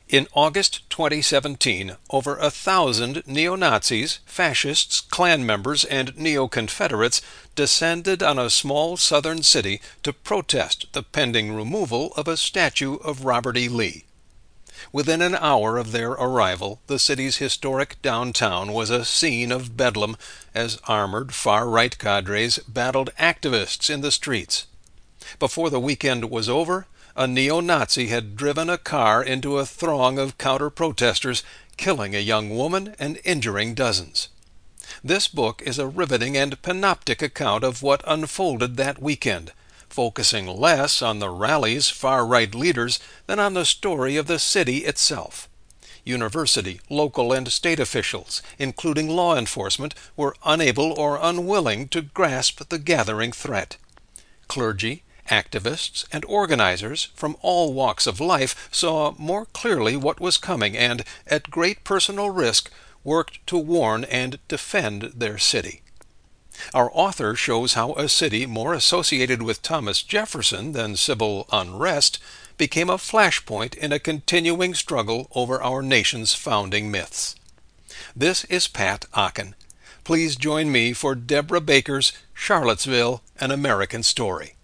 In August 2017, over 1,000 neo-Nazis, fascists, Klan members, and neo-Confederates descended on a small southern city to protest the pending removal of a statue of Robert E. Lee. Within an hour of their arrival, the city's historic downtown was a scene of bedlam as armored far-right cadres battled activists in the streets. Before the weekend was over, a neo-Nazi had driven a car into a throng of counter-protesters, killing a young woman and injuring dozens. This book is a riveting and panoptic account of what unfolded that weekend, focusing less on the rally's far-right leaders than on the story of the city itself. University, local, and state officials, including law enforcement, were unable or unwilling to grasp the gathering threat. Clergy, activists, and organizers from all walks of life saw more clearly what was coming and, at great personal risk, worked to warn and defend their city. Our author shows how a city more associated with Thomas Jefferson than civil unrest became a flashpoint in a continuing struggle over our nation's founding myths. This is Pat Ocken. Please join me for Deborah Baker's Charlottesville, An American Story.